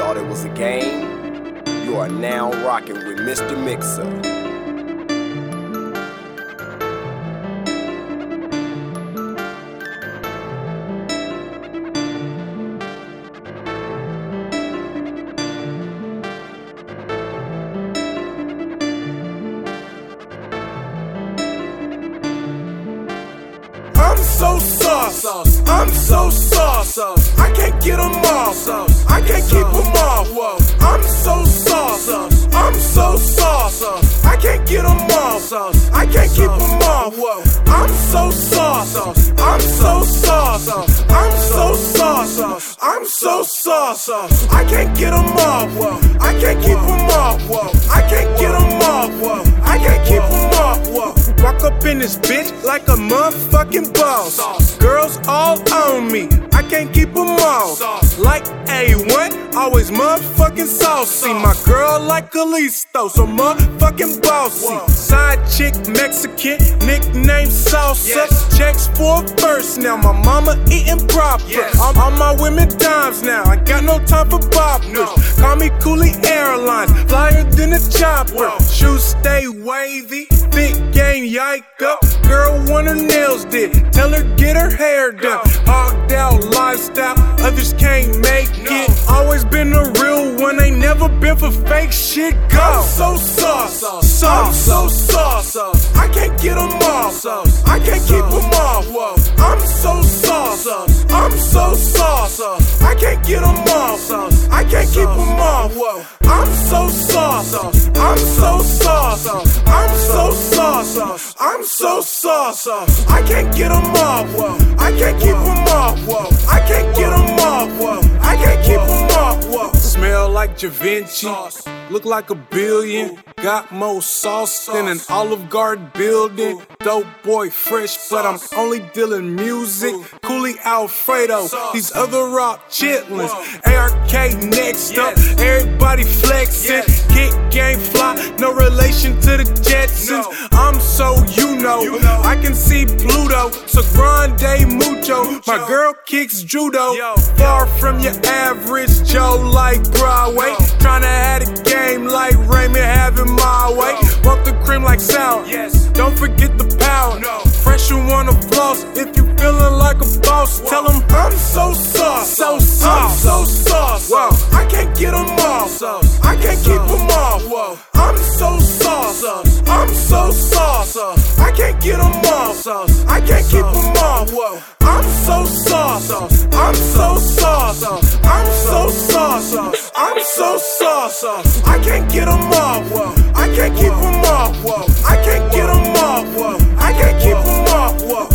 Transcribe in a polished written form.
thought it was a game? You are now rocking with Mr. Mixer. I'm so sauce, I'm so sauce, I can't get them off, I can't keep them off. I'm so sauce, I'm so sauce, I can't get them off, I can't keep them off. I'm so sauce, I'm so sauce, I'm so sauce, I'm so sauce, I can't get them off, I can't keep them off, I can't get them off, I can't keep them off. Walk up in this bitch like a motherfucking boss. Girls all on me, I can't keep them off. Like A1, always motherfucking saucy. My girl like Kalisto, so motherfucking bossy. Side chick Mexican, nickname Salsa. Checks for a verse now, my mama eating proper. All my women dimes now, I got no time for boppers. Call me Coolie Airlines, flyer than a chopper. Shoes stay wavy, big game yike up. Girl want her nails did, tell her get her hair done. Hogged out lifestyle, others can't make it. Always been a real one, ain't never been for fake shit. Go. I'm so sauce, I'm so sauce, I can't get them off, I can't keep them off. I'm so sauce, I'm so sauce, I can't get them off, I can't keep them off. I'm so sauce, I'm so sauce, I'm so sauce, I'm so sauce, I can't get them off, I can't keep them off, I can't get them off, I can't keep them off. Smell like Da Vinci, look like a billion. Got more sauce than an Olive Garden building. Dope boy fresh, but I'm only dealing music. Coolie Alfredo, these other rock chitlins. ARK next up, everybody flexing. Kick game fly, no relation to the Jetsons. I'm so you know, I can see Pluto. So grande mucho, my girl kicks judo. Far from your average Joe like Broadway. Tryna have a game like Raymond having my way. Want the cream like sour, don't forget the power. Fresh, you wanna floss, if you feeling like a boss. Tell them I'm so sauce, I'm so sauce, I can't get them off, I can't keep them off. I'm so sauce, I'm so sauce, I can't get them off, I can't keep them off. I'm so sauce, I'm so sauce, I'm so sauce, I'm so sauce, I can't get them off, I can't keep them off, I can't get them off, I can't keep them off.